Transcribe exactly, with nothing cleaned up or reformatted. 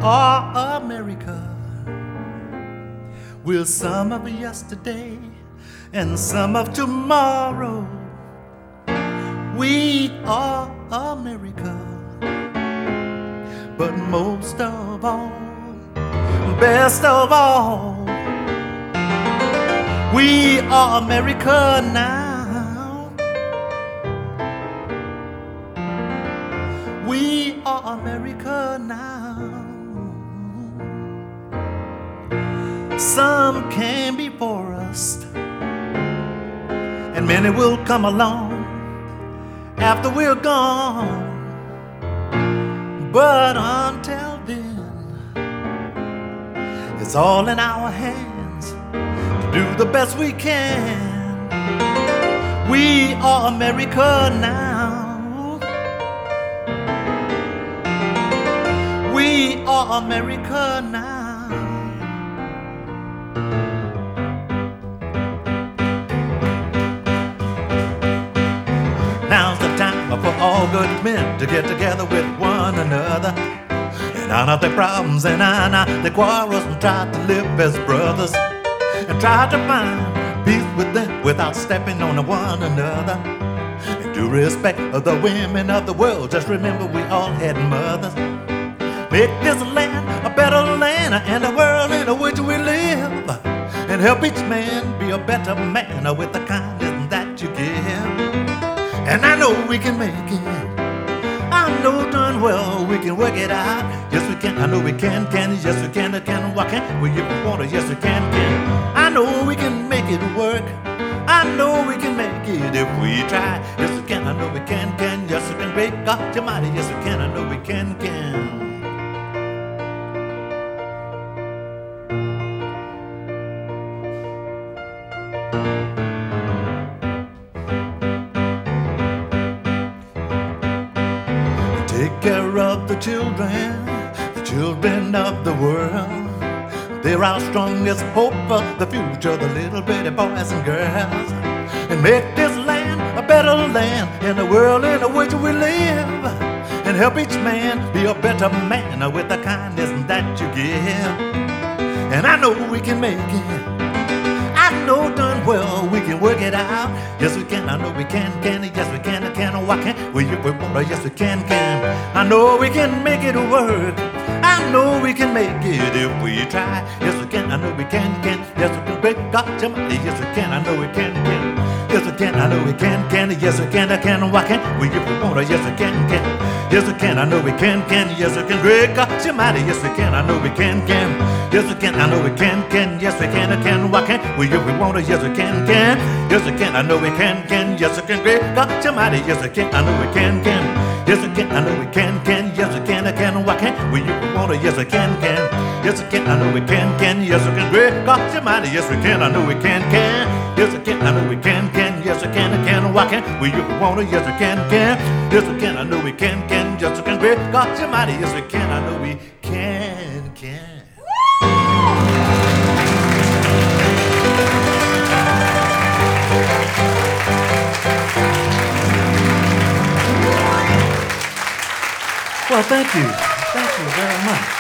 are America. We're some of yesterday and some of tomorrow. We are America, but most of all, best of all, we are America now. We are America now. Some came before us, and many will come along after we're gone. But until then, it's all in our hands to do the best we can. We are America now. We are America now. Now's the time for all good men to get together with one another and iron out their problems and iron out their quarrels and try to live as brothers and try to find peace within without stepping on one another. And to respect the women of the world, just remember we all had mothers. Make this land a better land and a world in which we live, and help each man be a better man with the kindness that you give. And I know we can make it. I know darn well we can work it out. Yes we can, I know we can, can. Yes we can, I can, why can't we if we want to? Yes we can, can. I know we can make it work. I know we can make it if we try. Yes we can, I know we can, can. Yes we can, great God Almighty. Yes we can, I know we can, can. Take care of the children, the children of the world. They're our strongest hope for the future, the little bitty boys and girls. And make this land a better land in the world in which we live, and help each man be a better man with the kindness that you give. And I know we can make it. I know darn well we can work it out. Yes we can, I know we can, can. Yes we can, I can, why can't we if we want to? Yes we can, can. I know we can make it work. I know we can make it if we try. Yes we can, I know we can, can. Yes we can, great God Almighty. Yes we can, I know we can, can. Yes we can, I know we can, can. Yes we can, I can, why can't we if we want to? Yes we can, can. Yes we can, I know we can, can. Yes we can, great God Almighty. Yes we can, I know we can, can. Yes we can, I know we can, can. Yes we can, I can, why can't we if we want to? Yes we can, can. Yes we can, I know we can, can. Yes we can, great God Almighty. Yes we can, I know we can, can. Yes we can, I know we can, can. Yes we can, I can, why can't we if we want to? Yes we can, can. Yes we can, I know we can, can. Yes we can, great God Almighty. Yes we can, I know we can, can. Yes we can, I know we can, can. Yes we can, I can, why can't we if we want to? Yes we can, can. Yes we can, I know we can, can. Yes we can, great God Almighty. Yes we can, I know we can, can. Well, thank you. Thank you very much.